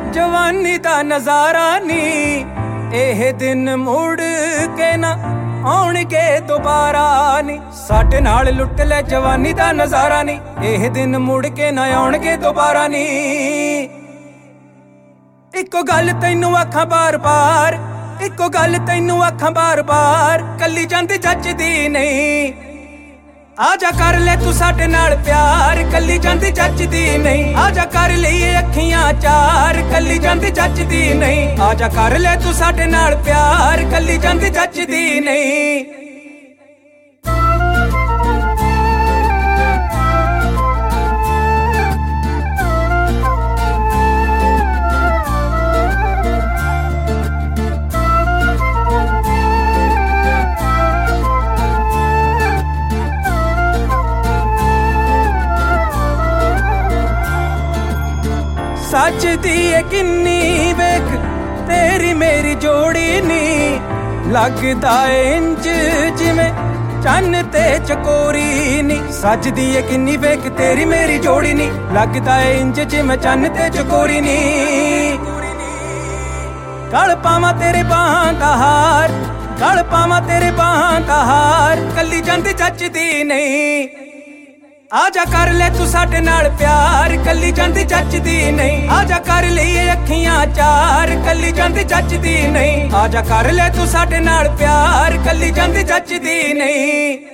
जवानी दा नजारा नी एह दिन मुड़ के ना आउणगे दोबारा नी। साडे नाल लुट ले जवानी दा नजारा नी एह दिन मुड़ के ना आउणगे दोबारा नी। इको गल तैनू आखां बार बार, इको गल तैनू आखां बार बार, कली जांदी जचदी नहीं। आजा कर ले तू साडे नाल प्यार, कली जांदी जचदी नहीं। आजा कर लईए अखियां चार, कली जांदी जचदी नहीं। आजा कर ले तू साडे नाल प्यार, कली जांदी जचदी नहीं। सच दी किन्नी वेख तेरी मेरी जोड़ी नी, लगदा इंज जिवें चन्न ते चकोरी नी। सच दी किन्नी वेख तेरी मेरी जोड़ी नी, लगदा इंज जिवें चन्न ते चकोरी नी। गल पावां तेरे बाहां दा हार, गल पावां तेरे बाहां दा हार, कली जांदी जचदी नहीं। आजा कर ले तू साडे नाल प्यार, कली जांदी जचदी नहीं। आजा कर लईए अखियां चार, कली जांदी जचदी नहीं। आजा कर ले तू साडे नाल प्यार, कली जांदी जचदी नहीं।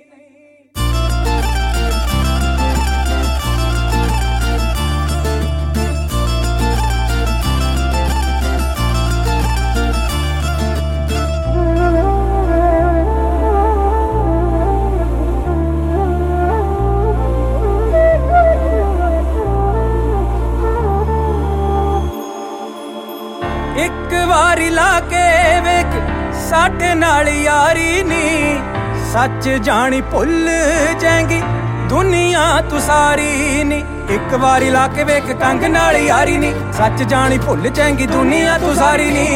एक वारी लाके वेख साडे नाल यारी नी, सच जानी भुल जाएंगी दुनिया तू सारी नी। एक वारी लाके वेख कंग नाल यारी नी, सच जानी भुल जाएंगी दुनिया तू सारी नी।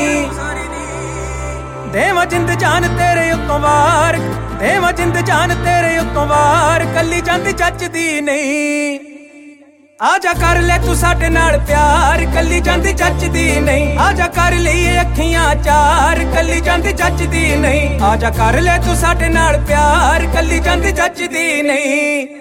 देवां जिंद जान तेरे उत्तों वार, देवां जिंद जान तेरे उत्तों वार, कली जांदी जचदी नहीं। आजा कर ले तू साडे नाल प्यार, कली जांदी जचदी नहीं। आजा कर लईए अखियां चार, कली जांदी जचदी नहीं। आजा कर ले तू साडे नाल प्यार, कली जांदी जचदी नहीं।